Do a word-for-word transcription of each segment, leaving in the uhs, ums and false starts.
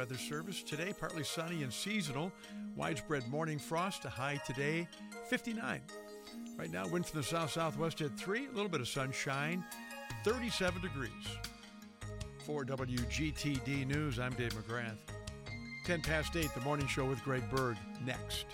Weather Service. Today, partly sunny and seasonal. Widespread morning frost, a high today, fifty-nine. Right now, wind from the south-southwest at three, a little bit of sunshine, thirty-seven degrees. For W G T D News, I'm Dave McGrath. ten past eight, the morning show with Greg Berg, next.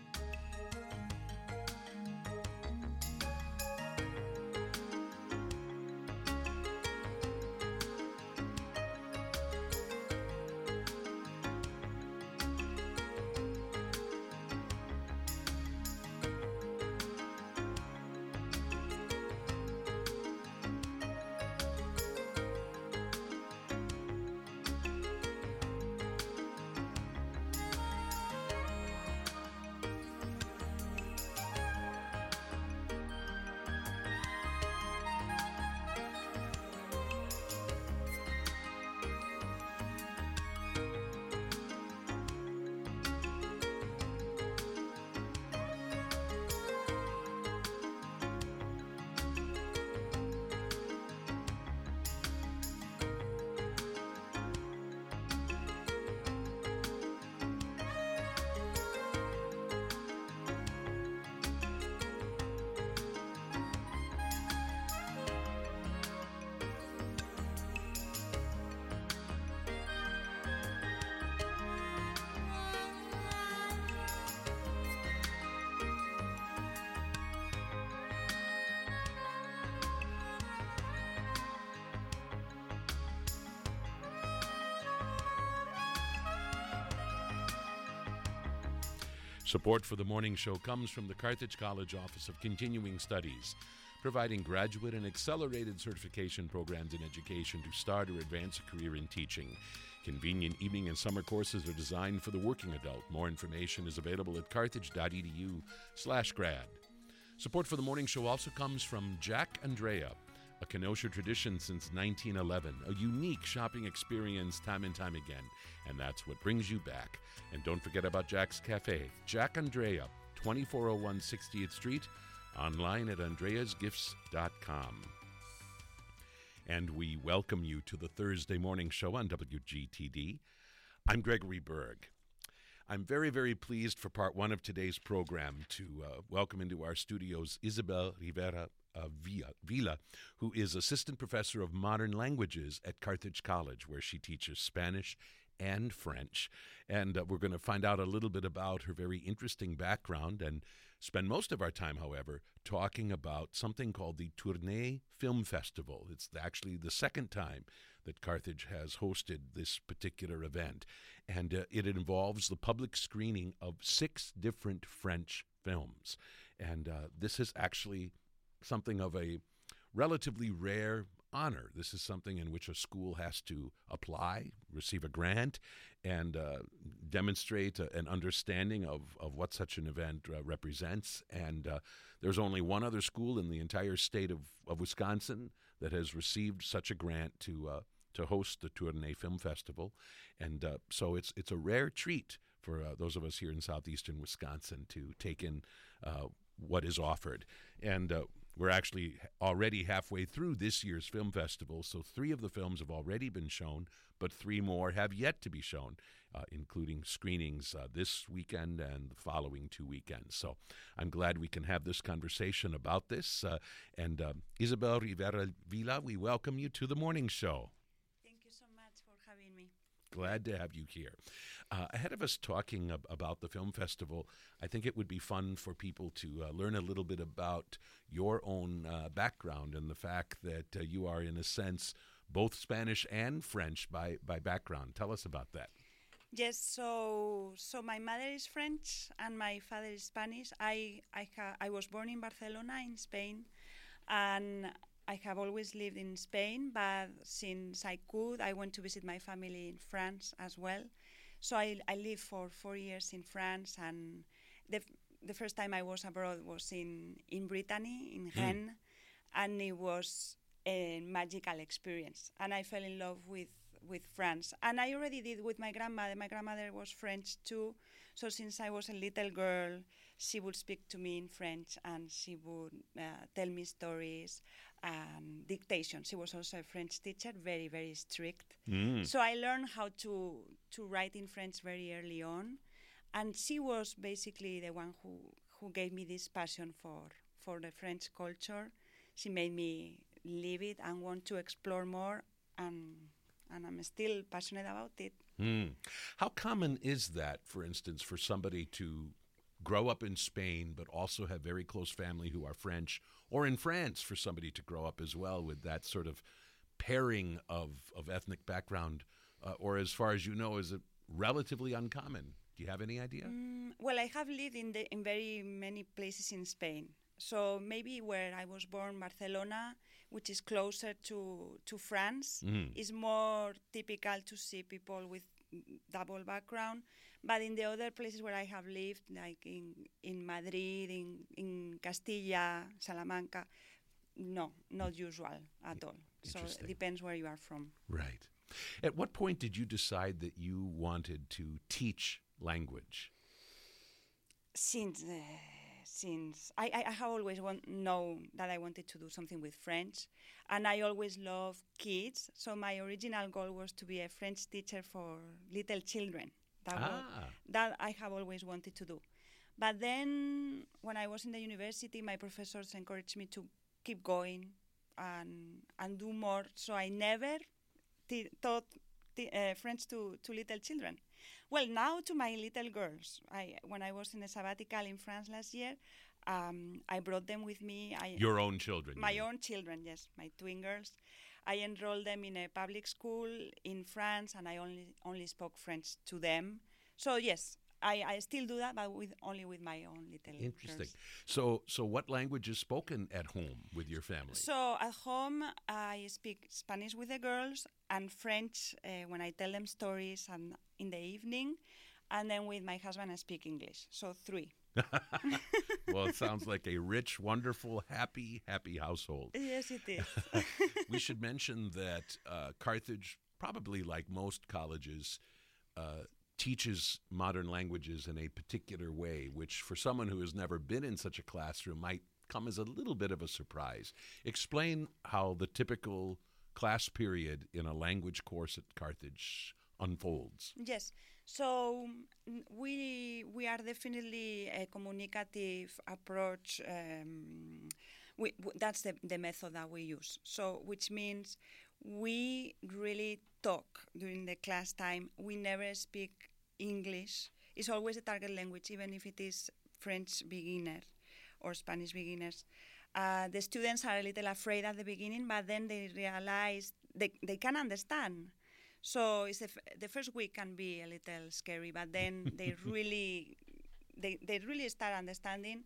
Support for the morning show comes from the Carthage College Office of Continuing Studies, providing graduate and accelerated certification programs in education to start or advance a career in teaching. Convenient evening and summer courses are designed for the working adult. More information is available at carthage.edu slash grad. Support for the morning show also comes from Jack Andrea, a Kenosha tradition since nineteen eleven, a unique shopping experience time and time again, and that's what brings you back. And don't forget about Jack's Cafe, Jack Andrea, twenty-four oh one sixtieth Street, online at andreas gifts dot com. And we welcome you to the Thursday morning show on W G T D. I'm Gregory Berg. I'm very, very pleased for part one of today's program to uh, welcome into our studios Isabel Rivera Uh, Villa, Villa, who is assistant professor of modern languages at Carthage College, where she teaches Spanish and French. And uh, we're going to find out a little bit about her very interesting background and spend most of our time, however, talking about something called the Tournai Film Festival. It's actually the second time that Carthage has hosted this particular event. And uh, it involves the public screening of six different French films. And uh, this is actually something of a relatively rare honor. This is something in which a school has to apply, receive a grant, and uh, demonstrate a, an understanding of, of what such an event uh, represents. And uh, there's only one other school in the entire state of, of Wisconsin that has received such a grant to uh, to host the Tournai Film Festival. And uh, so it's it's a rare treat for uh, those of us here in southeastern Wisconsin to take in uh, what is offered. And uh, we're actually already halfway through this year's film festival, so three of the films have already been shown, but three more have yet to be shown, uh, including screenings uh, this weekend and the following two weekends. So I'm glad we can have this conversation about this. Uh, and uh, Isabel Rivera Villa, we welcome you to the morning show. Thank you so much for having me. Glad to have you here. Uh, ahead of us talking ab- about the film festival, I think it would be fun for people to uh, learn a little bit about your own uh, background and the fact that uh, you are, in a sense, both Spanish and French by, by background. Tell us about that. Yes, so so my mother is French and my father is Spanish. I I, ha- I was born in Barcelona, in Spain, and I have always lived in Spain, but since I could, I went to visit my family in France as well. So I, I lived for four years in France, and the the first time I was abroad was in, in Brittany, in Rennes, mm. and it was a magical experience. And I fell in love with, with France. And I already did with my grandmother. My grandmother was French too. So since I was a little girl, she would speak to me in French, and she would uh, tell me stories and dictation. She was also a French teacher, very, very strict. Mm. So I learned how to to write in French very early on, and she was basically the one who, who gave me this passion for, for the French culture. She made me live it and want to explore more, and and I'm still passionate about it. Mm. How common is that, for instance, for somebody to grow up in Spain but also have very close family who are French, or in France for somebody to grow up as well with that sort of pairing of, of ethnic background, uh, or as far as you know, is it relatively uncommon? Do you have any idea? Mm, well, I have lived in, the, in very many places in Spain. So maybe where I was born, Barcelona, which is closer to, to France, Mm. is more typical to see people with double background. But in the other places where I have lived, like in, in Madrid, in, in Castilla, Salamanca, no, not usual at all. So it depends where you are from. Right. At what point did you decide that you wanted to teach language? Since... Uh, Since I, I, I have always want, known that I wanted to do something with French, and I always love kids. So my original goal was to be a French teacher for little children. That, ah. was, that I have always wanted to do. But then when I was in the university, my professors encouraged me to keep going and and do more. So I never t- taught t- uh, French to, to little children. Well, now to my little girls. I, when I was in a sabbatical in France last year, um, I brought them with me. I, Your own children? My own children, yes, my twin girls. I enrolled them in a public school in France, and I only only spoke French to them. So yes, I, I still do that, but with only with my own little Interesting. girls. So, so what language is spoken at home with your family? So at home, I speak Spanish with the girls and French uh, when I tell them stories and in the evening, and then with my husband I speak English. So three. Well, it sounds like a rich, wonderful, happy, happy household. Yes, it is. We should mention that uh, Carthage, probably like most colleges, uh, teaches modern languages in a particular way, which for someone who has never been in such a classroom might come as a little bit of a surprise. Explain how the typical class period in a language course at Carthage unfolds. Yes. So mm, we we are definitely a communicative approach. Um, we, w- that's the, the method that we use. So which means we really talk during the class time. We never speak English. It's always a target language, even if it is French beginner or Spanish beginners. Uh, the students are a little afraid at the beginning, but then they realize they, they can understand. So it's the, f- the first week can be a little scary, but then they really they, they really start understanding.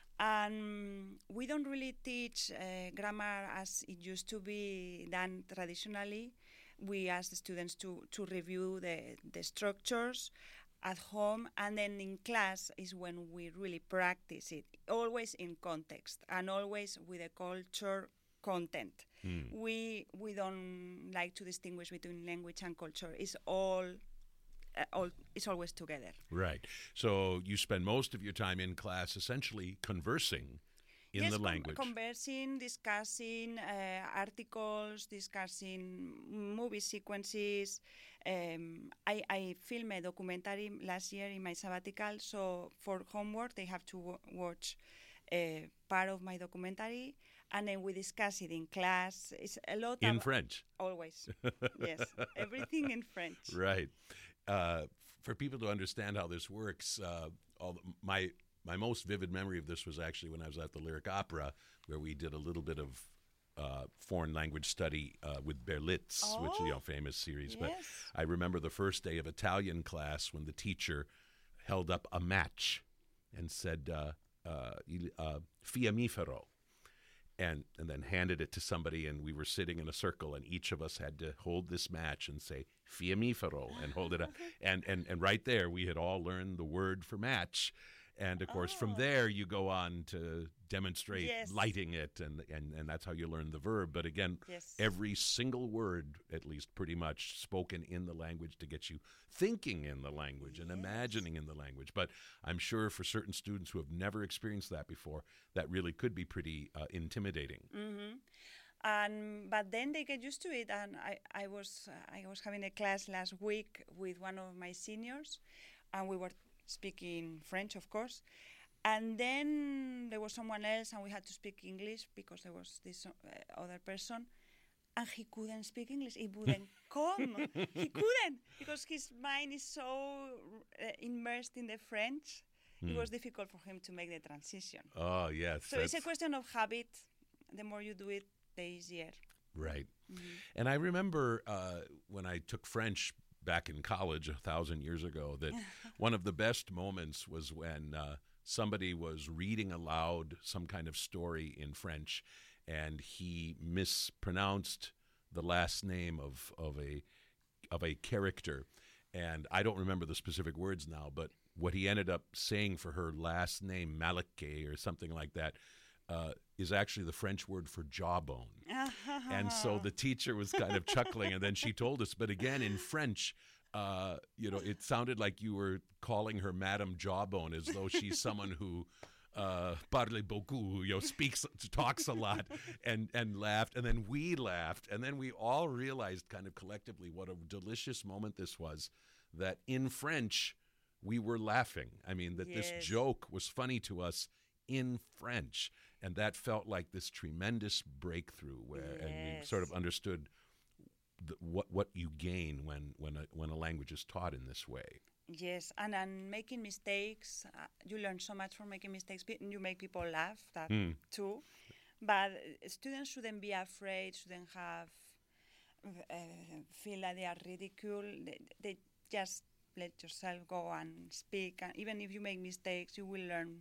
And we don't really teach uh, grammar as it used to be done traditionally. We ask the students to, to review the, the structures at home, and then in class is when we really practice it, always in context and always with a culture content. Mm. We we don't like to distinguish between language and culture. It's all uh, all it's always together. Right. So you spend most of your time in class essentially conversing in yes, the com- language. conversing, discussing uh, articles, discussing movie sequences. Um, I, I filmed a documentary last year in my sabbatical, so for homework they have to w- watch uh, part of my documentary, and then we discuss it in class. It's a lot in of, French. Always, yes, everything in French. Right. Uh, for people to understand how this works, uh, all the, my my most vivid memory of this was actually when I was at the Lyric Opera, where we did a little bit of uh, foreign language study uh, with Berlitz, oh, which is, you know, famous series. Yes. But I remember the first day of Italian class when the teacher held up a match and said, uh, uh, uh, fiammifero, and, and then handed it to somebody, and we were sitting in a circle, and each of us had to hold this match and say, fiammifero, and hold it up. And, and, and right there, we had all learned the word for match. And, of course, oh. from there, you go on to demonstrate yes. lighting it, and, and, and that's how you learn the verb. But again, yes. every single word, at least pretty much, spoken in the language to get you thinking in the language and yes. imagining in the language. But I'm sure for certain students who have never experienced that before, that really could be pretty uh, intimidating. Mm-hmm. And but then they get used to it, and I, I was uh, I was having a class last week with one of my seniors, and we were speaking French, of course. And then there was someone else, and we had to speak English because there was this uh, other person, and he couldn't speak English. He wouldn't come. He couldn't because his mind is so uh, immersed in the French. Mm. It was difficult for him to make the transition. Oh, yes. So it's a question of habit. The more you do it, the easier. Right. Mm-hmm. And I remember uh, when I took French back in college a thousand years ago, that one of the best moments was when uh, somebody was reading aloud some kind of story in French, and he mispronounced the last name of, of a of a character. And I don't remember the specific words now, but what he ended up saying for her last name, Malake or something like that, uh, is actually the French word for jawbone. And so the teacher was kind of chuckling, and then she told us, but again, in French, uh, you know, it sounded like you were calling her Madame Jawbone, as though she's someone who uh, parle beaucoup, you know, speaks, talks a lot, and, and laughed. And then we laughed. And then we all realized kind of collectively what a delicious moment this was, that in French, we were laughing. I mean, that yes. this joke was funny to us in French. And that felt like this tremendous breakthrough where, yes. and we sort of understood the, what what you gain when when a, when a language is taught in this way. Yes, and and making mistakes, uh, you learn so much from making mistakes. You make people laugh, that mm. too. But students shouldn't be afraid, shouldn't have uh, feel that they are ridiculed. They, they just let yourself go and speak. And even if you make mistakes, you will learn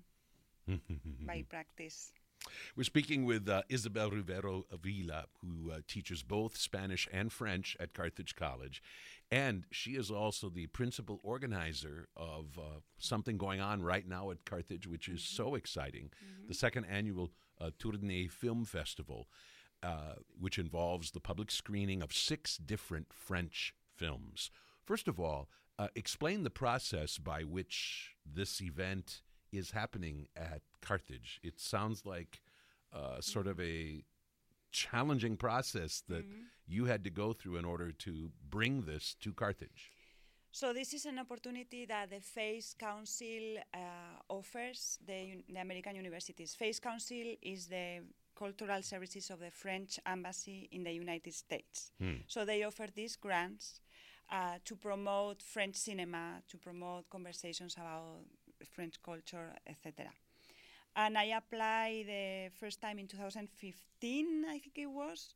by practice. We're speaking with uh, Isabel Rivero Avila, who uh, teaches both Spanish and French at Carthage College. And she is also the principal organizer of uh, something going on right now at Carthage, which is so exciting, mm-hmm. the second annual uh, Tournée Film Festival, uh, which involves the public screening of six different French films. First of all, uh, explain the process by which this event is happening at Carthage. It sounds like uh, sort of a challenging process that mm-hmm. you had to go through in order to bring this to Carthage. So this is an opportunity that the FACE Council uh, offers the, the American universities. FACE Council is the cultural services of the French Embassy in the United States. Hmm. So they offer these grants uh, to promote French cinema, to promote conversations about French culture, et cetera. And I applied the first time in two thousand fifteen, I think it was.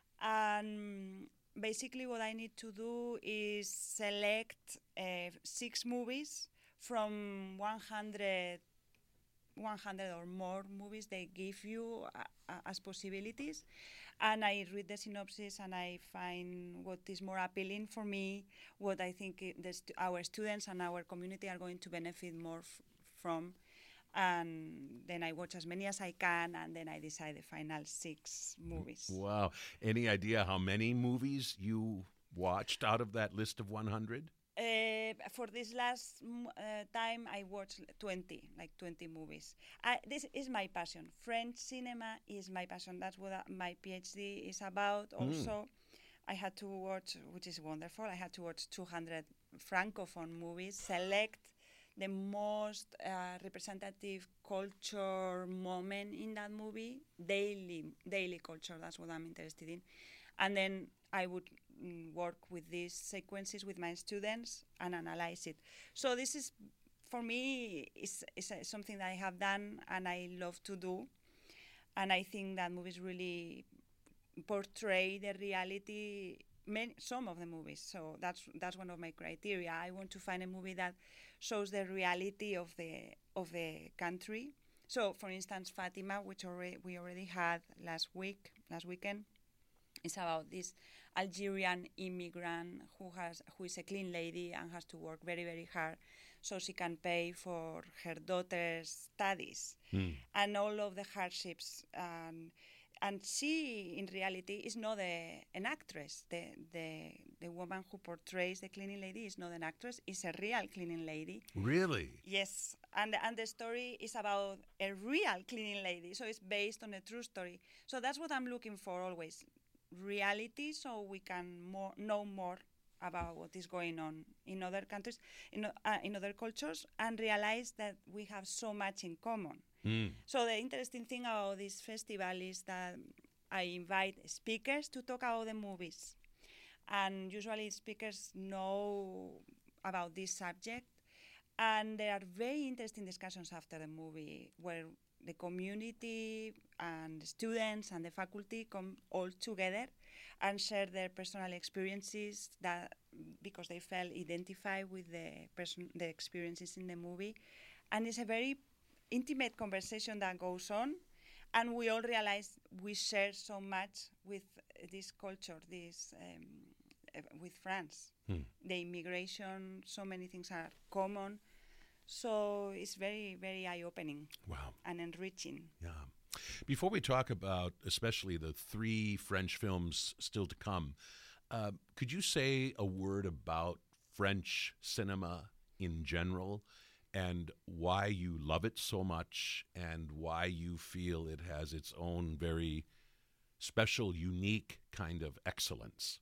And basically what I need to do is select uh, six movies from one hundred, one hundred or more movies they give you uh, as possibilities. And I read the synopsis and I find what is more appealing for me, what I think the st- our students and our community are going to benefit more f- from. And then I watch as many as I can, and then I decide the final six movies. Wow. Any idea how many movies you watched out of that list of one hundred? Uh, for this last uh, time, I watched twenty, like twenty movies. I, this is my passion. French cinema is my passion. That's what uh, my PhD is about. Mm. Also, I had to watch, which is wonderful, I had to watch two hundred Francophone movies, select the most uh, representative culture moment in that movie, daily daily culture, that's what I'm interested in. And then I would mm, work with these sequences with my students and analyze it. So this is, for me, is, is uh, something that I have done and I love to do. And I think that movies really portray the reality, many, some of the movies. So that's that's one of my criteria. I want to find a movie that shows the reality of the of the country. So, for instance, Fatima, which already, we already had last week, last weekend, is about this Algerian immigrant who has who is a clean lady and has to work very, very hard so she can pay for her daughter's studies mm. and all of the hardships. Um, and she, in reality, is not a, an actress. The, the the woman who portrays the cleaning lady is not an actress. It's a real cleaning lady. Really? Yes, and and the story is about a real cleaning lady. So it's based on a true story. So that's what I'm looking for always, reality, so we can more know more about what is going on in other countries, in uh, in other cultures, and realize that we have so much in common. Mm. So the interesting thing about this festival is that I invite speakers to talk about the movies. And usually speakers know about this subject. And there are very interesting discussions after the movie where the community and the students and the faculty come all together and share their personal experiences that because they felt identified with the person, the experiences in the movie. And it's a very intimate conversation that goes on, and we all realize we share so much with this culture, this um, uh, with France. Hmm. The immigration, so many things are common. So it's very, very eye-opening. Wow. And enriching. Yeah. Before we talk about especially the three French films still to come, uh, could you say a word about French cinema in general and why you love it so much and why you feel it has its own very special, unique kind of excellence?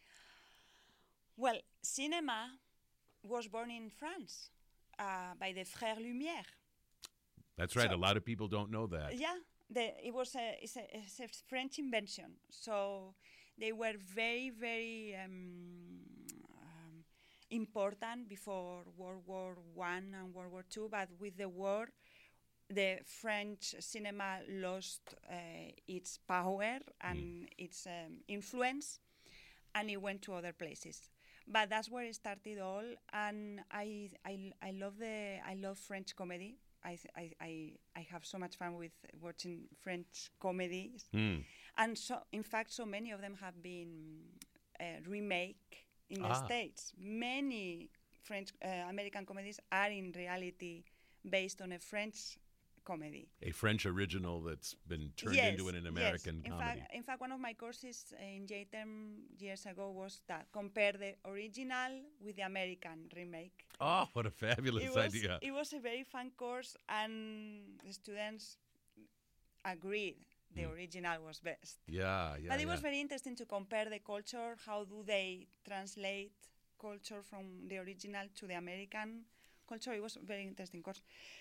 Well, cinema was born in France uh, by the Frères Lumière. That's right. So, a lot of people don't know that. Yeah, the, it was a it's, a it's a French invention. So they were very, very um, um, important before World War One and World War Two. But with the war, the French cinema lost uh, its power and mm. its um, influence, and it went to other places. But that's where it started all, and I I I love the I love French comedy. I I I, I have so much fun with watching French comedies, mm. and so in fact, so many of them have been uh, remake in ah. the States. Many French uh, American comedies are in reality based on a French comedy. A French original that's been turned yes, into an American yes. In comedy. Fact, in fact, one of my courses in J T E M years ago was that, compare the original with the American remake. Oh, what a fabulous it was, idea. It was a very fun course, and the students agreed the mm. original was best. Yeah, yeah, But it yeah. was very interesting to compare the culture, how do they translate culture from the original to the American culture. It was a very interesting course.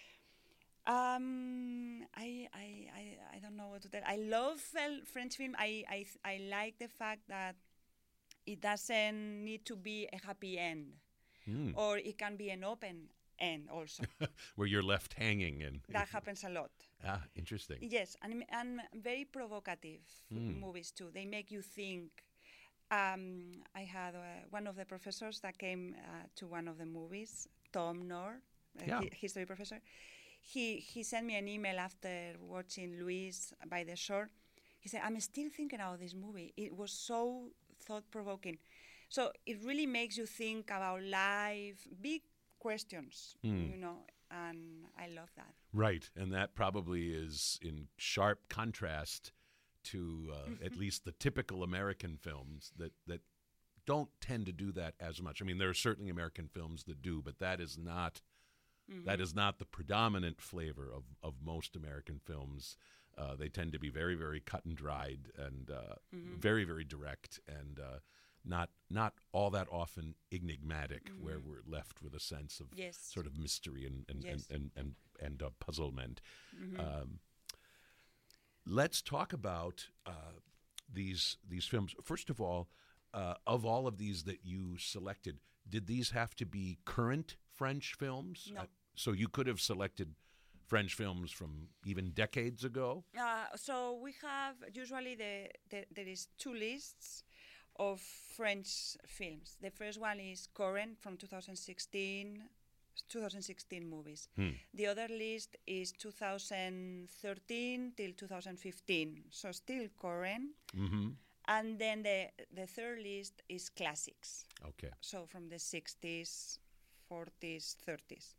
Um, I, I, I, I don't know what to tell. I love French film. I, I, I like the fact that it doesn't need to be a happy end, mm. or it can be an open end also. Where you're left hanging. And that happens a lot. Ah, interesting. Yes, and, and very provocative mm. movies too. They make you think. Um, I had uh, one of the professors that came uh, to one of the movies, Tom Knorr, a yeah. history professor. He he sent me an email after watching Louise by the Shore. He said, I'm still thinking about this movie. It was so thought-provoking. So it really makes you think about life, big questions, mm. you know, and I love that. Right, and that probably is in sharp contrast to uh, at least the typical American films that, that don't tend to do that as much. I mean, there are certainly American films that do, but that is not... Mm-hmm. That is not the predominant flavor of, of most American films. Uh, they tend to be very, very cut and dried and uh, mm-hmm. very, very direct and uh, not not all that often enigmatic, mm-hmm. where we're left with a sense of yes. sort of mystery and and yes. and and, and, and uh, puzzlement. Mm-hmm. Um, let's talk about uh, these these films. First of all, uh, of all of these that you selected, did these have to be current French films? No. Uh, so you could have selected French films from even decades ago? Uh, so we have, usually the, the, there is two lists of French films. The first one is current from two thousand sixteen, twenty sixteen movies. Hmm. The other list is two thousand thirteen till two thousand fifteen, so still current. Mm-hmm. And then the, the third list is classics. Okay. So from the sixties, forties, thirties.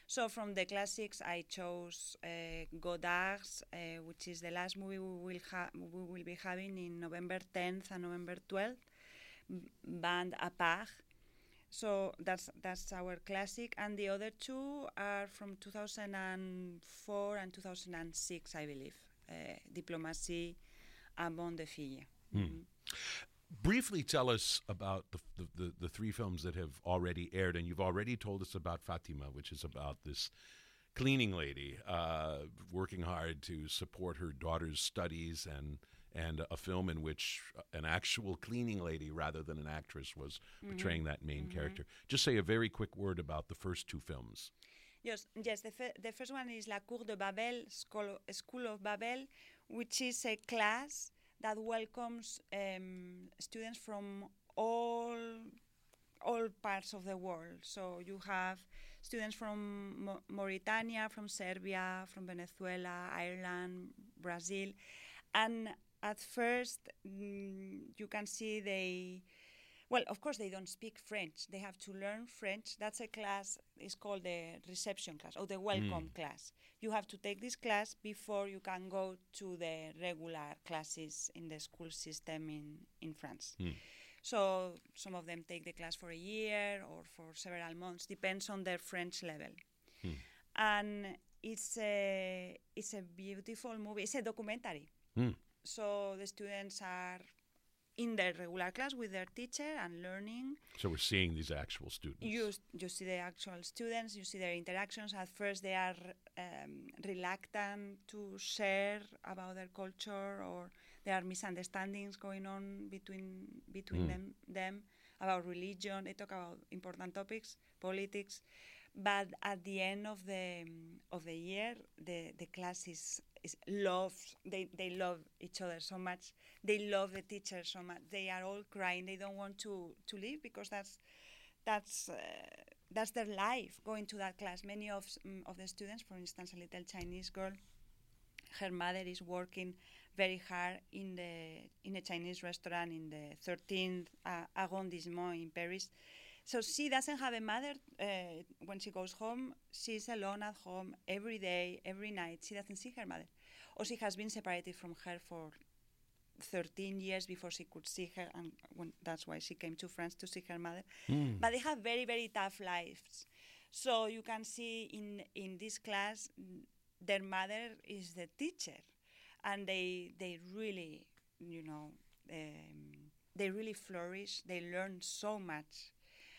So from the classics, I chose uh, Godard's, uh, which is the last movie we will ha- we will be having in November tenth and November twelfth, Bande à part. So that's that's our classic, and the other two are from two thousand four and two thousand six, I believe. Uh, Diplomatie and Bon de Fille. Hmm. Mm-hmm. Briefly tell us about the, the, the, the three films that have already aired, and you've already told us about Fatima, which is about this cleaning lady uh, working hard to support her daughter's studies, and and a film in which an actual cleaning lady rather than an actress was mm-hmm. portraying that main mm-hmm. character. Just say a very quick word about the first two films. Yes, yes. The, f- the first one is La Cour de Babel, School, School of Babel, which is a class that welcomes um, students from all all parts of the world. So you have students from Mo- Mauritania, from Serbia, from Venezuela, Ireland, Brazil, and at first mm, you can see they. Well, of course, they don't speak French. They have to learn French. That's a class, it's called the reception class, or the welcome mm. class. You have to take this class before you can go to the regular classes in the school system in, in France. Mm. So some of them take the class for a year or for several months, depends on their French level. Mm. And it's a, it's a beautiful movie. It's a documentary. Mm. So the students are in their regular class with their teacher and learning. So we're seeing these actual students. You, you see the actual students, you see their interactions. At first they are um, reluctant to share about their culture, or there are misunderstandings going on between between mm. them, them about religion. They talk about important topics, politics. But at the end of the um, of the year, the, the class is, is love. They they love each other so much. They love the teacher so much. They are all crying. They don't want to, to leave because that's that's uh, that's their life, going to that class. Many of um, of the students, for instance, a little Chinese girl, her mother is working very hard in the in a Chinese restaurant in the thirteenth uh, arrondissement in Paris. So she doesn't have a mother uh, when she goes home. She's alone at home every day, every night. She doesn't see her mother. Or she has been separated from her for thirteen years before she could see her, and when, that's why she came to France to see her mother. Mm. But they have very, very tough lives. So you can see in, in this class, their mother is the teacher. And they, they really, you know, um, they really flourish. They learn so much.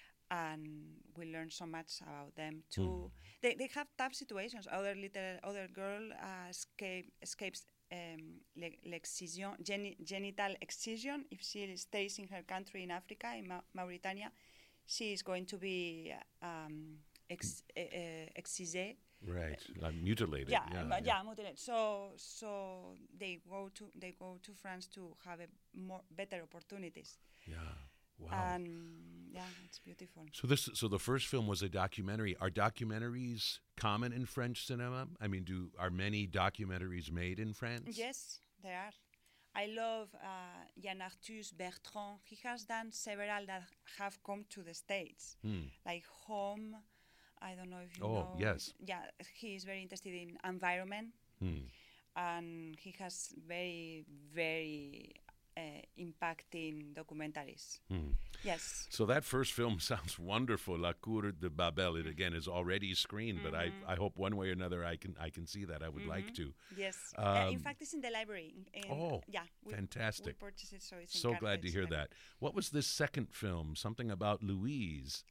And we learn so much about them too. Mm. They they have tough situations. Other little other girl uh, escape, escapes um, l'excision, geni- genital excision. If she stays in her country in Africa, in Ma- Mauritania, she is going to be um, ex- uh, excisée. Right, like mutilated. Yeah, yeah, yeah, yeah, mutilated. So so they go to they go to France to have a more better opportunities. Yeah. Wow. And yeah, it's beautiful. So this, so the first film was a documentary. Are documentaries common in French cinema? I mean, do are many documentaries made in France? Yes, there are. I love uh, Yann-Arthus Bertrand. He has done several that have come to the States, hmm. like Home. I don't know if you oh, know. Oh, yes. Yeah, he is very interested in environment, hmm. and he has very, very Uh, impacting documentaries. Mm. Yes. So that first film sounds wonderful. La Cour de Babel. It again is already screened, mm-hmm. but I, I hope one way or another I can I can see that. I would mm-hmm. like to. Yes. Um, uh, in fact, it's in the library. In, oh. Yeah. We, fantastic. We purchased it, so it's in So glad to hear library. that. What was this second film? Something about Louise.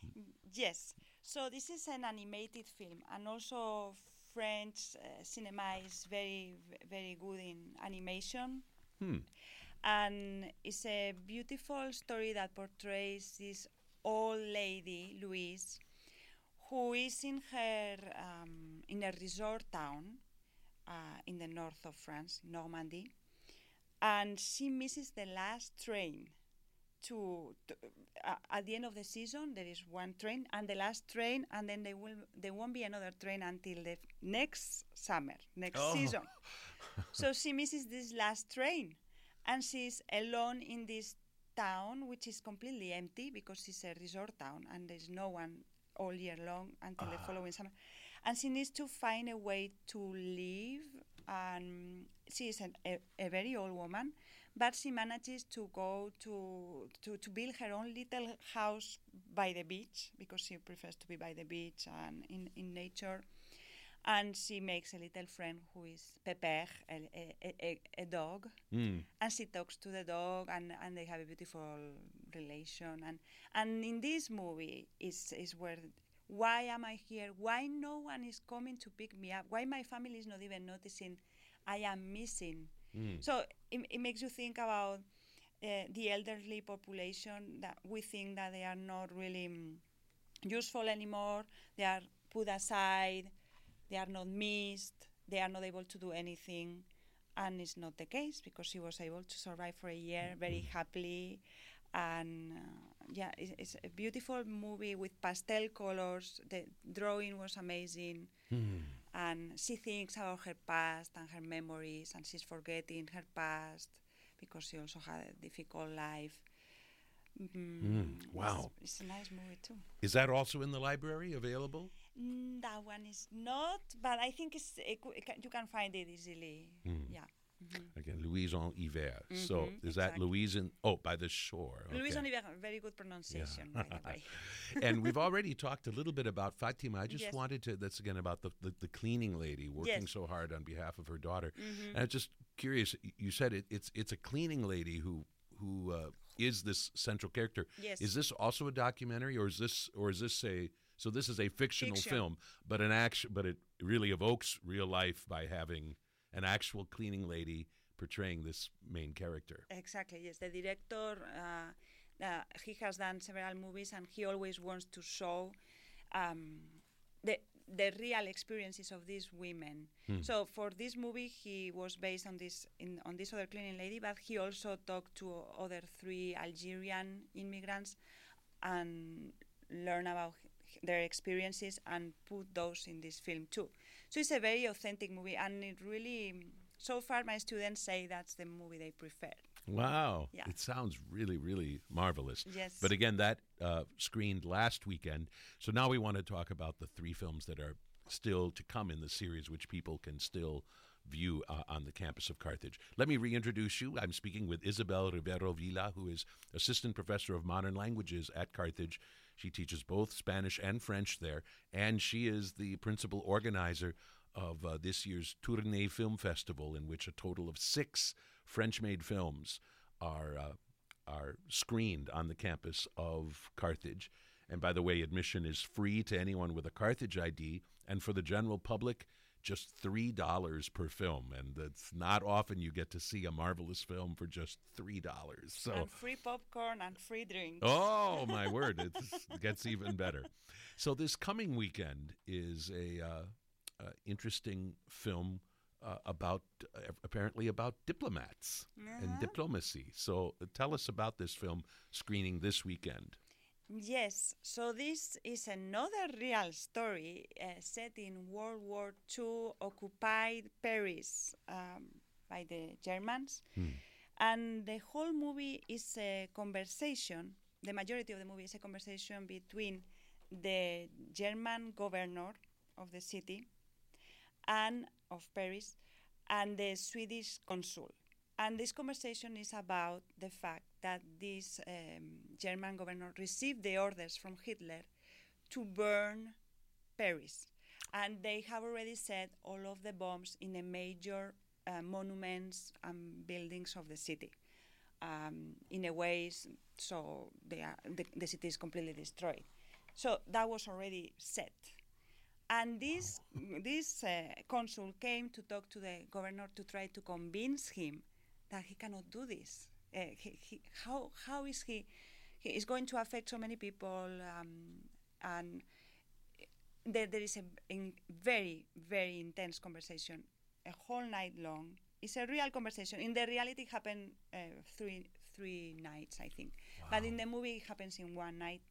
Yes. So this is an animated film, and also French uh, cinema is very very good in animation. Hmm. And it's a beautiful story that portrays this old lady, Louise, who is in her um, in a resort town uh, in the north of France, Normandy, and she misses the last train. To, to uh, at the end of the season, there is one train, and the last train, and then there will there won't be another train until the next summer, next oh. season. So she misses this last train. And she's alone in this town, which is completely empty because it's a resort town and there's no one all year long until Ah. the following summer. And she needs to find a way to live. And she is an, a, a very old woman, but she manages to go to, to, to build her own little house by the beach, because she prefers to be by the beach and in, in nature. And she makes a little friend who is Pepper, a, a, a, a dog. Mm. And she talks to the dog, and, and they have a beautiful relation. And and in this movie is is where, why am I here? Why no one is coming to pick me up? Why my family is not even noticing I am missing? Mm. So it, it makes you think about uh, the elderly population, that we think that they are not really um, useful anymore. They are put aside. They are not missed. They are not able to do anything. And it's not the case, because she was able to survive for a year very happily. And uh, yeah, it's, it's a beautiful movie with pastel colors. The drawing was amazing. Mm. And she thinks about her past and her memories, and she's forgetting her past because she also had a difficult life. Mm, Mm. Wow. It's, it's a nice movie too. Is that also in the library available? Mm, that one is not, but I think it's, it, it can, you can find it easily. Mm. Yeah. Mm-hmm. Again, Louise en Hiver. Mm-hmm, So is that exactly. Louise in, oh, by the shore. Okay. Louise en Hiver, very good pronunciation, Yeah. by the way. And we've already talked a little bit about Fatima. I just Yes. wanted to, that's again about the, the, the cleaning lady working Yes. so hard on behalf of her daughter. Mm-hmm. And I'm just curious, y- you said it, it's it's a cleaning lady who who uh, is this central character. Yes. Is this also a documentary, or is this or is this a so this is a fictional Fiction. film, but an action, but it really evokes real life by having an actual cleaning lady portraying this main character. Exactly, yes. The director, uh, uh, he has done several movies, and he always wants to show um, the the real experiences of these women. Hmm. So for this movie, he was based on this in, on this other cleaning lady, but he also talked to other three Algerian immigrants and learn about h- their experiences and put those in this film too. So it's a very authentic movie, and it really, so far my students say that's the movie they prefer. Wow. Yeah. It sounds really, really marvelous. Yes. But again, that uh, screened last weekend. So now we want to talk about the three films that are still to come in the series, which people can still view uh, on the campus of Carthage. Let me reintroduce you. I'm speaking with Isabel Rivero Villa, who is Assistant Professor of Modern Languages at Carthage. She teaches both Spanish and French there, and she is the principal organizer of uh, this year's Tournai Film Festival, in which a total of six French-made films are uh, are screened on the campus of Carthage. And by the way, admission is free to anyone with a Carthage I D, and for the general public, just three dollars per film. And it's not often you get to see a marvelous film for just three dollars. So, And free popcorn and free drinks. oh my word, it's, it gets even better. So this coming weekend is a uh, uh, interesting film uh, about uh, apparently about diplomats and Uh-huh. diplomacy. So uh, tell us about this film screening this weekend. Yes, so this is another real story uh, set in World War Two, occupied Paris um, by the Germans. Hmm. And the whole movie is a conversation, the majority of the movie is a conversation between the German governor of the city and of Paris and the Swedish consul. And this conversation is about the fact that this um, German governor received the orders from Hitler to burn Paris. And they have already set all of the bombs in the major uh, monuments and buildings of the city. Um, in a way, s- so they are, the, the city is completely destroyed. So that was already set. And this, this uh, consul came to talk to the governor to try to convince him that he cannot do this. Uh, he, he, how, how is he? He is going to affect so many people, um, and there, there is a in very, very intense conversation, a whole night long. It's a real conversation. In the reality, it happened uh, three three nights, I think. But in the movie, it happens in one night.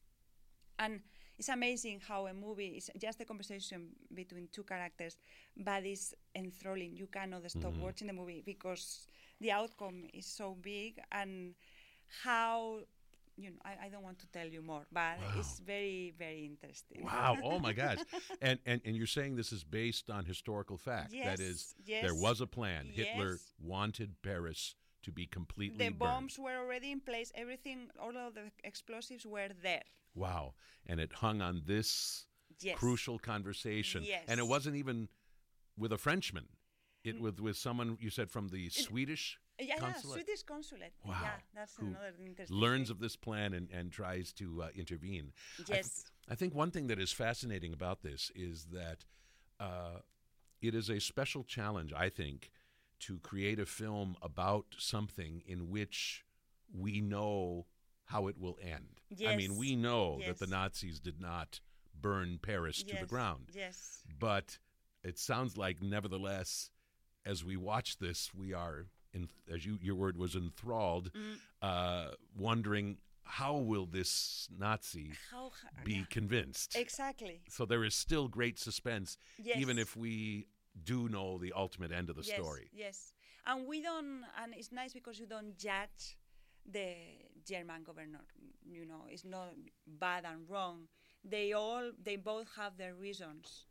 And it's amazing how a movie is just a conversation between two characters, but it's enthralling. You cannot stop Mhm. watching the movie because the outcome is so big, and how you know, I, I don't want to tell you more, but Wow. it's very, very interesting. Wow. Oh, my gosh. And, and and you're saying this is based on historical fact. Yes, That is, yes, there was a plan. Hitler yes. wanted Paris to be completely The burned. bombs were already in place. Everything, all of the explosives were there. Wow. And it hung on this Yes. crucial conversation. Yes. And it wasn't even with a Frenchman. It was with someone, you said, from the Swedish Yeah, yeah, consulate? Swedish consulate. Wow. Yeah, that's Who another interesting learns thing. of this plan and, and tries to uh, intervene. I th- Yes. I think one thing that is fascinating about this is that uh, it is a special challenge, I think, to create a film about something in which we know how it will end. I mean, Yes. we know that the Yes. Nazis did not burn Paris to the Yes, ground. Yes. But it sounds like, nevertheless, as we watch this, we are, in, as you, your word was, enthralled, Mm. uh, wondering how will this Nazi How, ha- be yeah. convinced? Exactly. So there is still great suspense, Yes. even if we do know the ultimate end of the yes, story. Yes. And we don't, and it's nice because you don't judge the German governor. You know, it's not bad and wrong. They all, they both have their reasons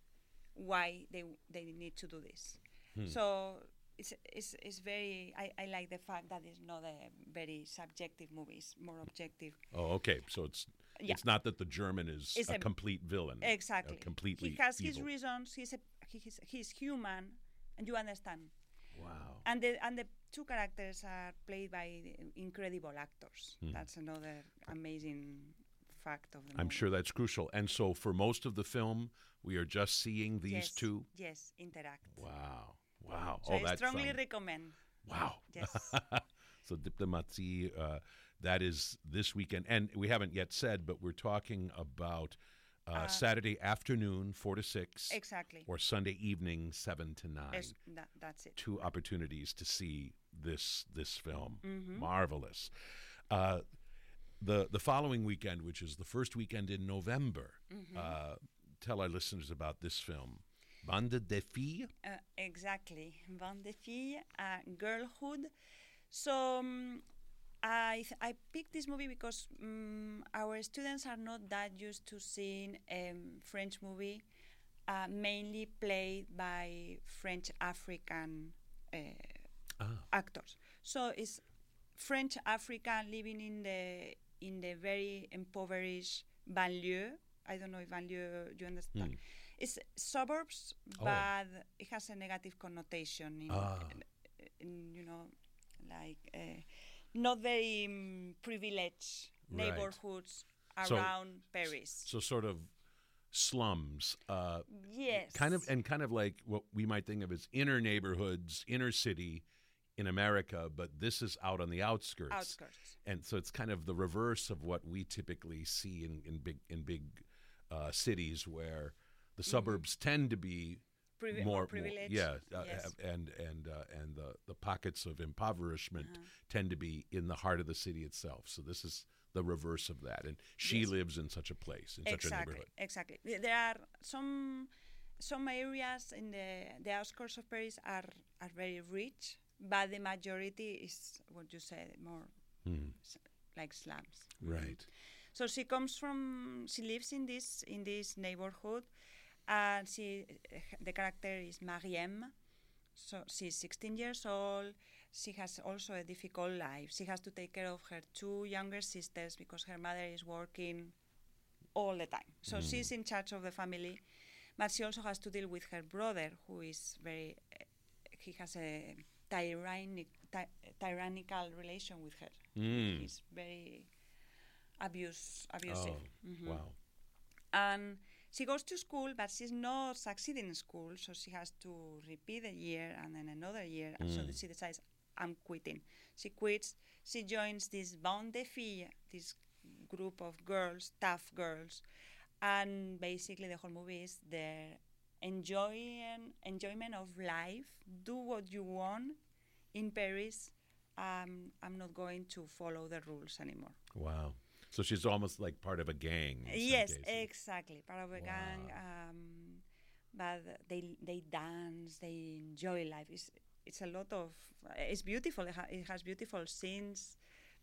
why they they need to do this. Hmm. So it's it's it's very. I, I like the fact that it's not a very subjective movie. It's more objective. Oh, okay. So it's Yeah. it's not that the German is It's a, a- complete villain. Exactly. A completely He has his evil. reasons. He's a, he's he's human, and you understand. Wow. And the and the two characters are played by incredible actors. Hmm. That's another amazing fact of the movie. I'm sure that's crucial. And so for most of the film, we are just seeing these yes, two. Yes, interact. Wow. Wow. So oh, I that's strongly fun. recommend. Wow. Yes. So Diplomatie, uh, that is this weekend. And we haven't yet said, but we're talking about uh, Uh, Saturday afternoon, four to six, Exactly. or Sunday evening, seven to nine. Yes, that, that's it. Two opportunities to see this this film. Mhm. Marvelous. Uh, the the following weekend, which is the first weekend in November, Mhm. uh, tell our listeners about this film, Bande de Filles. Uh, exactly. Bande de filles, uh, girlhood. So um, I th- I picked this movie because um, our students are not that used to seeing a um, French movie uh, mainly played by French African uh, Ah. actors. So it's French African living in the in the very impoverished banlieue. I don't know if banlieue you understand. Hmm. It's suburbs, Oh. but it has a negative connotation. In, Ah. in, you know, like uh, not very um, privileged Right. neighborhoods So- around Paris. So sort of slums, uh, Yes. kind of, and kind of like what we might think of as inner neighborhoods, inner city in America, but this is out on the outskirts. Outskirts. And so it's kind of the reverse of what we typically see in, in big in big uh, cities, where the suburbs tend to be Privi- more, more privileged. yeah, uh, Yes. have- and and uh, and the the pockets of impoverishment Uh-huh. tend to be in the heart of the city itself. So this is the reverse of that, and she Yes. lives in such a place, in such a Exactly, neighborhood. exactly. Th- There are some some areas in the the outskirts of Paris are are very rich, but the majority is what you said, more Mhm. s- like slums. Right. So she comes from, she lives in this in this neighborhood, and she, the character is Mariem. So she's sixteen years old. She has also a difficult life. She has to take care of her two younger sisters because her mother is working all the time. So Mm. she's in charge of the family, but she also has to deal with her brother, who is very, uh, he has a tyrannic, ty- tyrannical relation with her. Mm. He's very abuse, abusive. Oh, Mhm. wow. And she goes to school, but she's not succeeding in school, so she has to repeat a year and then another year. And so Mm. she decides, I'm quitting. She quits. She joins this Bande de Filles, this group of girls, tough girls, and basically the whole movie is their enjoying enjoyment of life. Do what you want in Paris. Um, I'm not going to follow the rules anymore. Wow. So she's almost like part of a gang. in some Yes, cases. exactly. Part of a gang. Wow. Um, but they they dance, they enjoy life. It's it's a lot of. It's beautiful. It, ha- it has beautiful scenes,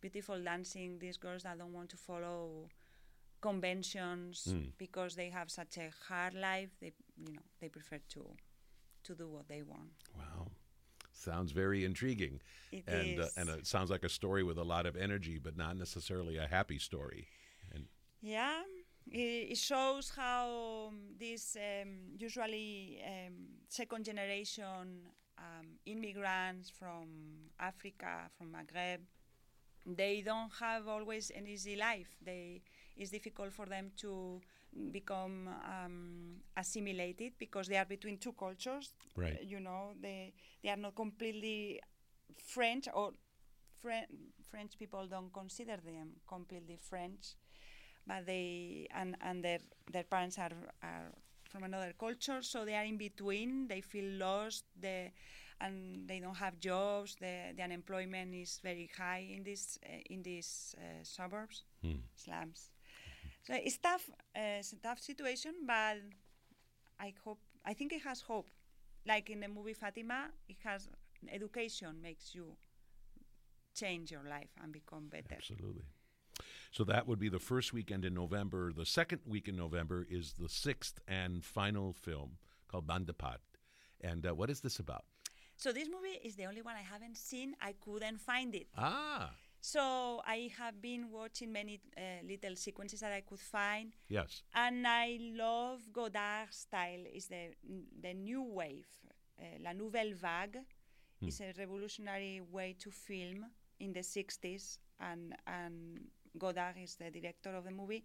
beautiful dancing. These girls that don't want to follow conventions Mm. because they have such a hard life. They, you know, they prefer to to do what they want. Wow. Sounds very intriguing. It and uh, is. and it sounds like a story with a lot of energy, but not necessarily a happy story. And Yeah, it, it shows how um, these um, usually um, second generation um, immigrants from Africa, from Maghreb, they don't have always an easy life. They it's difficult for them to become um, assimilated because they are between two cultures. Right. You know, they they are not completely French, or Fre- French people don't consider them completely French, but they and and their their parents are are from another culture, so they are in between. They feel lost. They and they don't have jobs. The the unemployment is very high in this uh, in these uh, suburbs, Hmm. slums. So it's tough. Uh, it's a tough situation, but I hope. I think it has hope. Like in the movie Fatima, it has education makes you change your life and become better. Absolutely. So that would be the first weekend in November. The second week in November is the sixth and final film called Bandapat. And uh, what is this about? So this movie is the only one I haven't seen. I couldn't find it. Ah, So I have been watching many uh, little sequences that I could find, yes. and I love Godard's style. It's the the new wave, uh, la nouvelle vague. Hmm. It's a revolutionary way to film in the sixties, and and Godard is the director of the movie.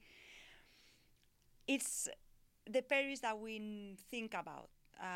It's the Paris that we n- think about,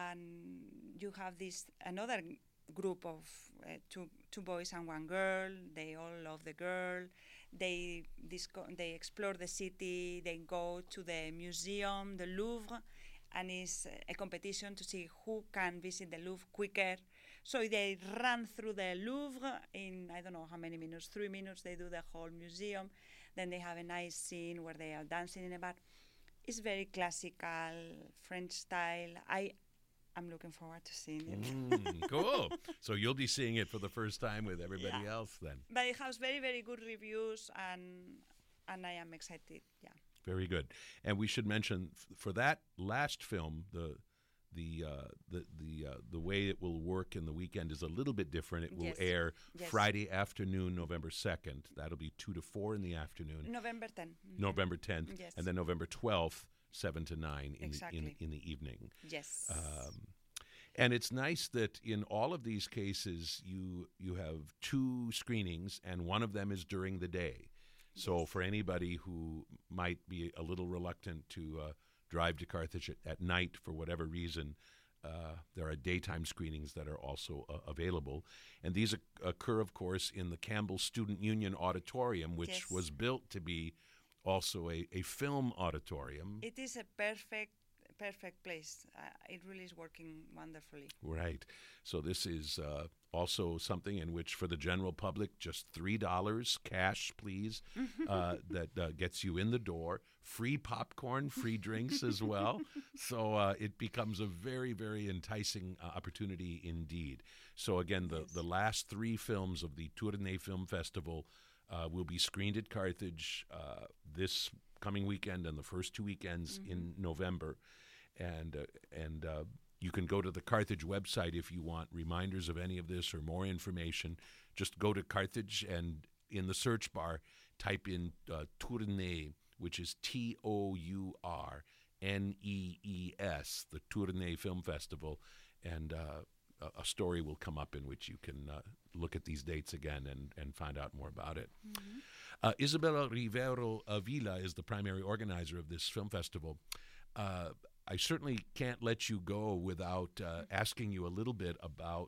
and you have this another group of uh, two two boys and one girl. They all love the girl. They disco- they explore the city. They go to the museum, the Louvre, and it's a competition to see who can visit the Louvre quicker. So they run through the Louvre in I don't know how many minutes, three minutes. They do the whole museum. Then they have a nice scene where they are dancing in a bar. It's very classical French style. I I'm looking forward to seeing it. Mm, cool. So you'll be seeing it for the first time with everybody Yeah. else then. But it has very, very good reviews, and and I am excited. Yeah. Very good. And we should mention f- for that last film, the the uh, the the uh, the way it will work in the weekend is a little bit different. It will Yes. air Yes. Friday afternoon, November second. That'll be two to four in the afternoon. November tenth. Mhm. November tenth, Yes. and then November twelfth, seven to nine in Exactly. the, in, in the evening. Yes. Um, and it's nice that in all of these cases, you you have two screenings, and one of them is during the day. So Yes. for anybody who might be a little reluctant to uh, drive to Carthage at, at night for whatever reason, uh, there are daytime screenings that are also uh, available. And these oc- occur, of course, in the Campbell Student Union Auditorium, which Yes. was built to be also a, a film auditorium. It is a perfect, perfect place. Uh, it really is working wonderfully. Right. So this is uh, also something in which, for the general public, just three dollars cash, please, uh, that uh, gets you in the door. Free popcorn, free drinks as well. So uh, it becomes a very, very enticing uh, opportunity indeed. So again, the, Yes. the last three films of the Tournai Film Festival uh, will be screened at Carthage uh, this coming weekend and the first two weekends in November. And uh, and uh, you can go to the Carthage website if you want reminders of any of this or more information. Just go to Carthage and in the search bar type in uh, Tournai, which is T O U R N E E S, the Tournai Film Festival, and uh, a, a story will come up in which you can uh, look at these dates again and, and find out more about it. Uh, Isabella Rivero Avila is the primary organizer of this film festival. Uh, I certainly can't let you go without uh, asking you a little bit about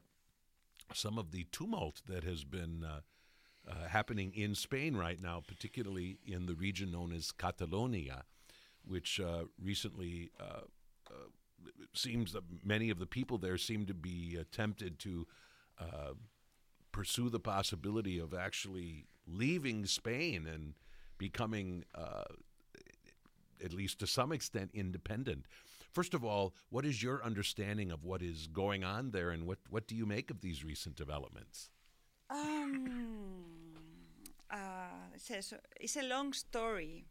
some of the tumult that has been uh, uh, happening in Spain right now, particularly in the region known as Catalonia, which uh, recently uh, uh, it seems that many of the people there seem to be uh, tempted to uh, pursue the possibility of actually leaving Spain and becoming, uh, at least to some extent, independent. First of all, what is your understanding of what is going on there, and what, what do you make of these recent developments? Um, uh, it's, a, it's a long story,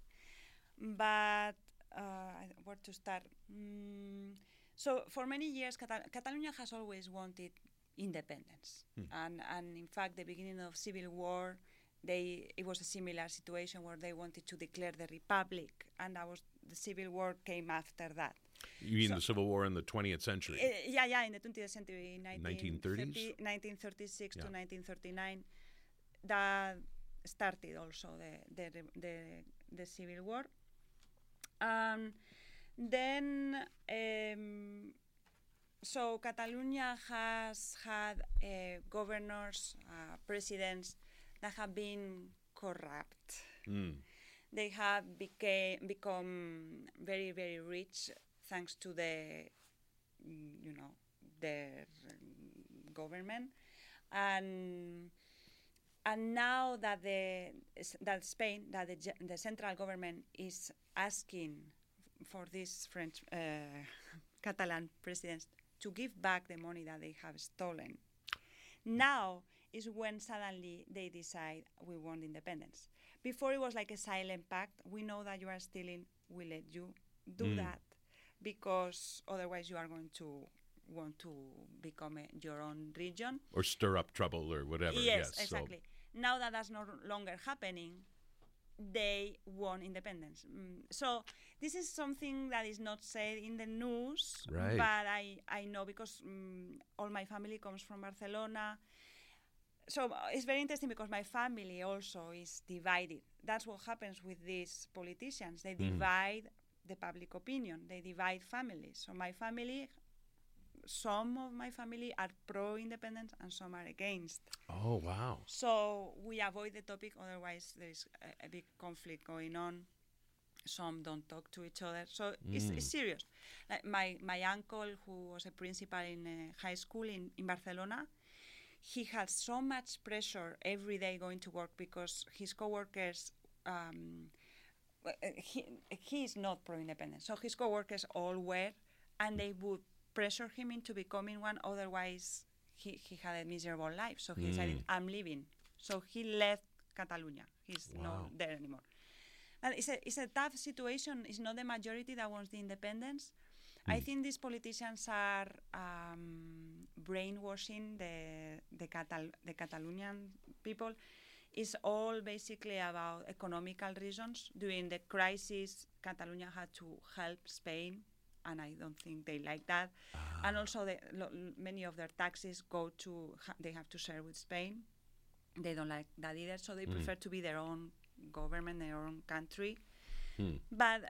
but uh, where to start? Mm, so for many years, Catal- Catalonia has always wanted independence, hmm. and and in fact, the beginning of civil war, they it was a similar situation where they wanted to declare the republic, and that was the civil war came after that. You mean so, the Civil War in the twentieth century? Uh, yeah, yeah, in the twentieth century, nineteen thirties, nineteen thirty-six yeah. to nineteen thirty-nine, that started also the the the, the civil war. Um, then, um, so Catalonia has had uh, governors, uh, presidents that have been corrupt. Mm. They have became, become very, very rich thanks to the, you know, their government, and and now that the that Spain, that the, the central government is asking for these French uh, Catalan presidents to give back the money that they have stolen. Now is when suddenly they decide we want independence. Before it was like a silent pact. We know that you are stealing. We let you do mm. that because otherwise you are going to want to become a, your own region or stir up trouble or whatever. Yes, yes exactly. So. Now that that's no longer happening, they want independence. Mm, so this is something that is not said in the news, right. but I, I know because um, all my family comes from Barcelona. So uh, it's very interesting because my family also is divided. That's what happens with these politicians. They mm. divide the public opinion. They divide families. So my family, some of my family are pro-independence and some are against. Oh, wow. So we avoid the topic, otherwise there is a, a big conflict going on. Some don't talk to each other. So mm. it's, it's serious. Like my, my uncle, who was a principal in a high school in, in Barcelona, he had so much pressure every day going to work because his co-workers, um, he, he is not pro-independence. So his co-workers all were, and they would pressure him into becoming one. Otherwise, he, he had a miserable life. So he mm. decided, I'm leaving. So he left Catalonia. He's wow. not there anymore. And it's a, it's a tough situation. It's not the majority that wants the independence. Mm. I think these politicians are um, brainwashing the the, Catal- the Catalonian people. It's all basically about economical reasons. During the crisis, Catalonia had to help Spain, and I don't think they like that. Ah. And also, the, lo, many of their taxes go to, ha- they have to share with Spain. They don't like that either, so they mm. prefer to be their own government, their own country. Mm. But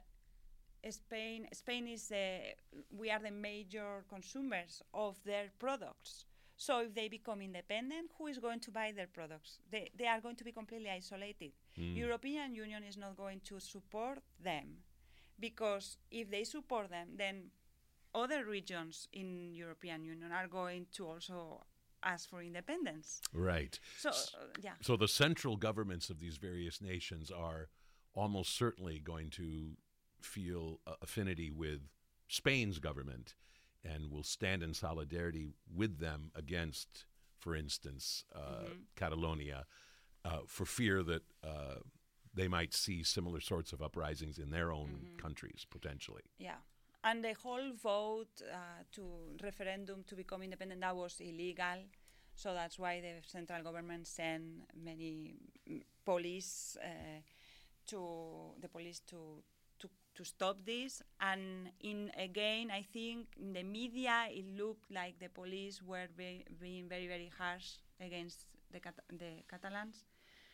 Spain, Spain is the, we are the major consumers of their products. So if they become independent, who is going to buy their products? They, they are going to be completely isolated. Mm. European Union is not going to support them, because if they support them, then other regions in European Union are going to also ask for independence. Right. So, uh, yeah. So the central governments of these various nations are almost certainly going to feel uh, affinity with Spain's government and will stand in solidarity with them against, for instance, uh, mm-hmm. Catalonia, uh, for fear that uh, they might see similar sorts of uprisings in their own mm-hmm. countries, potentially. Yeah. And the whole vote uh, to referendum to become independent, that was illegal. So that's why the central government sent many mm, police uh, to the police to, to to stop this. And in again, I think in the media it looked like the police were be, being very very harsh against the Cat- the Catalans.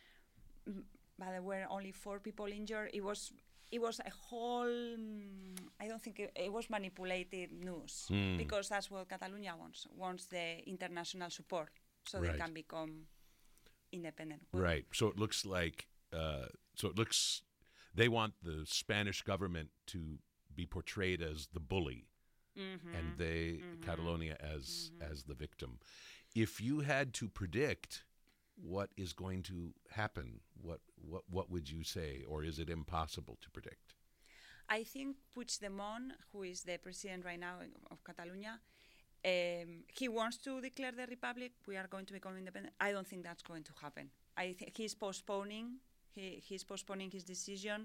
But there were only four people injured. It was it was a whole. Um, I don't think it, it was manipulated news mm. because that's what Catalonia wants. Wants the international support so right. they can become independent. Right. So it looks like. Uh, so it looks. They want the Spanish government to be portrayed as the bully, mm-hmm. and they mm-hmm. Catalonia as mm-hmm. as the victim. If you had to predict what is going to happen, what what what would you say, or is it impossible to predict? I think Puigdemont, who is the president right now of Catalonia, um, he wants to declare the republic. We are going to become independent. I don't think that's going to happen. I think he's postponing. He he's postponing his decision.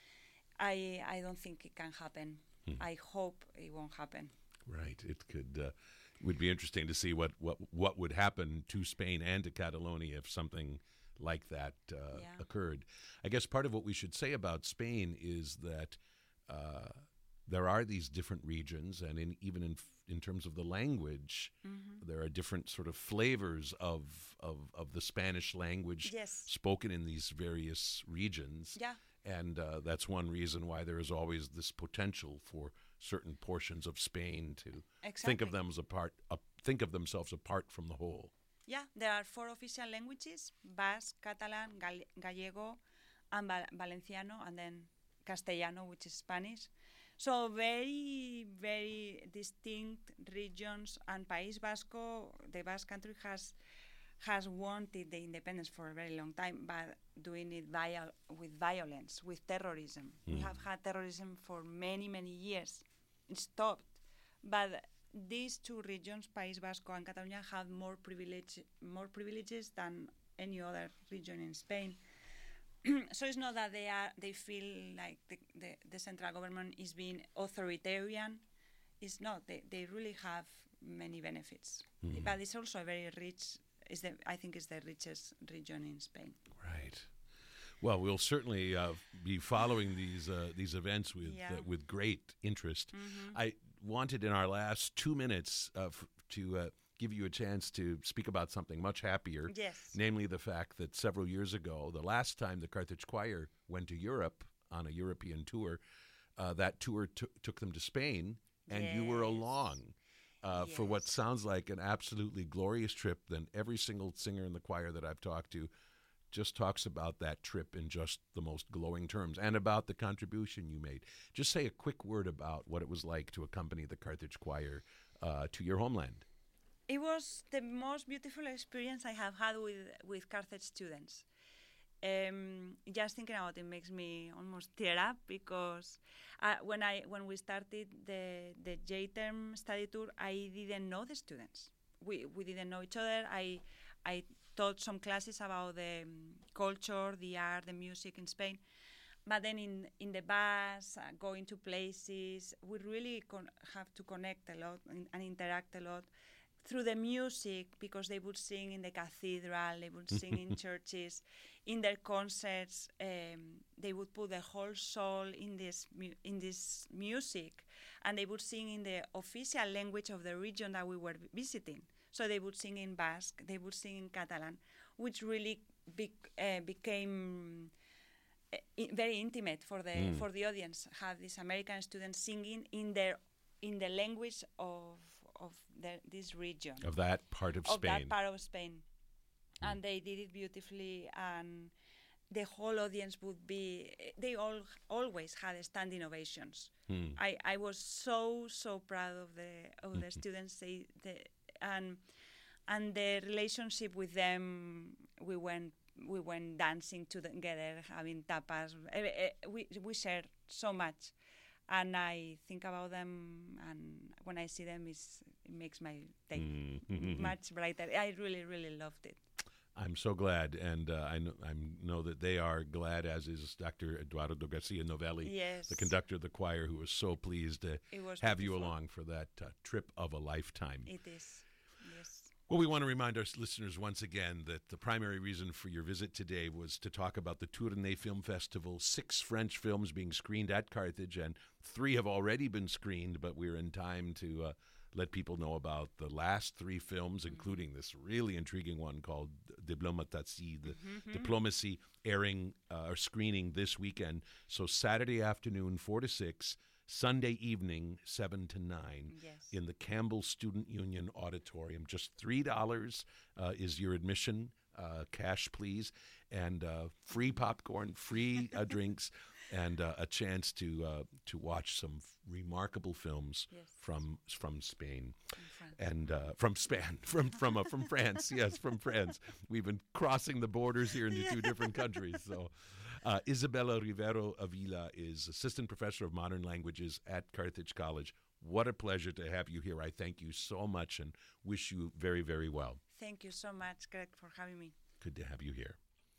I I don't think it can happen. Hmm. I hope it won't happen. Right. It could. Uh, would be interesting to see what, what what would happen to Spain and to Catalonia if something like that uh, yeah. occurred. I guess part of what we should say about Spain is that uh, there are these different regions, and in, even in in terms of the language, mm-hmm. there are different sort of flavors of of, of the Spanish language yes. spoken in these various regions. Yeah. And uh, that's one reason why there is always this potential for certain portions of Spain to exactly. think of them as a part, uh, think of themselves apart from the whole. Yeah, there are four official languages: Basque, Catalan, Gall- Gallego, and Val- Valenciano, and then Castellano, which is Spanish. So very, very distinct regions. And País Vasco, the Basque country, has has wanted the independence for a very long time, but doing it viol- with violence, with terrorism. Mm. We have had terrorism for many, many years. It stopped. But these two regions, País Vasco and Catalonia, have more privilege, more privileges than any other region in Spain. So it's not that they are they feel like the, the, the central government is being authoritarian. It's not. They they really have many benefits. Mm. But it's also a very rich. Is the I think it's the richest region in Spain. Right. Well, we'll certainly uh, be following these uh, these events with yeah. uh, with great interest. Mm-hmm. I wanted in our last two minutes uh, f- to uh, give you a chance to speak about something much happier. Yes. Namely, the fact that several years ago, the last time the Carthage Choir went to Europe on a European tour, uh, that tour t- took them to Spain, and yes. you were along. Uh, yes. For what sounds like an absolutely glorious trip. Then every single singer in the choir that I've talked to just talks about that trip in just the most glowing terms and about the contribution you made. Just say a quick word about what it was like to accompany the Carthage Choir uh, to your homeland. It was the most beautiful experience I have had with, with Carthage students. Um, just thinking about it makes me almost tear up because uh, when I when we started the the J-term study tour, I didn't know the students. We we didn't know each other. I I taught some classes about the um, culture, the art, the music in Spain. But then in in the bus, uh, going to places, we really con- have to connect a lot and, and interact a lot through the music, because they would sing in the cathedral, they would sing in churches, in their concerts. Um, they would put their whole soul in this mu- in this music, and they would sing in the official language of the region that we were visiting. So they would sing in Basque, they would sing in Catalan, which really be- uh, became uh, I- very intimate for the mm. for the audience. Have these American students singing in their in the language of of the, this region. Of that part of, of Spain. Of that part of Spain. Mm. And they did it beautifully, and the whole audience would be, they all always had standing ovations. Mm. I, I was so, so proud of the of the students. They, the, and and the relationship with them, we went we went dancing together, having tapas. We, we shared so much. And I think about them, and when I see them, it's, it makes my day mm-hmm. much brighter. I really, really loved it. I'm so glad, and uh, I, know, I know that they are glad, as is Doctor Eduardo Garcia Novelli, yes. the conductor of the choir, who was so pleased to have beautiful. you along for that uh, trip of a lifetime. It is, yes. Well, we want to remind our listeners once again that the primary reason for your visit today was to talk about the Tournai Film Festival, six French films being screened at Carthage, and three have already been screened, but we're in time to uh, let people know about the last three films, mm-hmm. including this really intriguing one called Diplomatie, the mm-hmm. Diplomacy, airing uh, or screening this weekend. So Saturday afternoon, four to six, Sunday evening, seven to nine, yes. in the Campbell Student Union Auditorium. Just three dollars uh, is your admission, uh, cash please, and uh, free popcorn, free uh, drinks, and uh, a chance to uh, to watch some f- remarkable films yes. from from Spain, and uh, from Spain, from from uh, from France. Yes, from France. We've been crossing the borders here into yeah. two different countries, so. Uh, Isabella Rivero Avila is Assistant Professor of Modern Languages at Carthage College. What a pleasure to have you here. I thank you so much and wish you very, very well. Thank you so much, Greg, for having me. Good to have you here.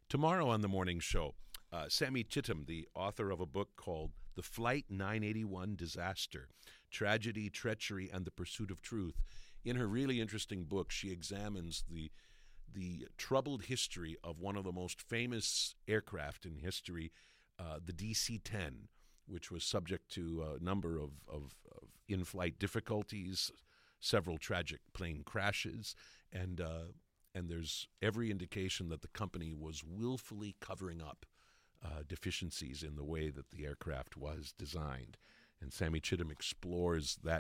Tomorrow on the morning show, uh, Sammy Chittum, the author of a book called The Flight nine eighty-one Disaster, Tragedy, Treachery, and the Pursuit of Truth. In her really interesting book, she examines the the troubled history of one of the most famous aircraft in history, uh, the D C ten, which was subject to a number of, of, of in-flight difficulties, several tragic plane crashes, and uh, and there's every indication that the company was willfully covering up uh, deficiencies in the way that the aircraft was designed. And Sammy Chittum explores that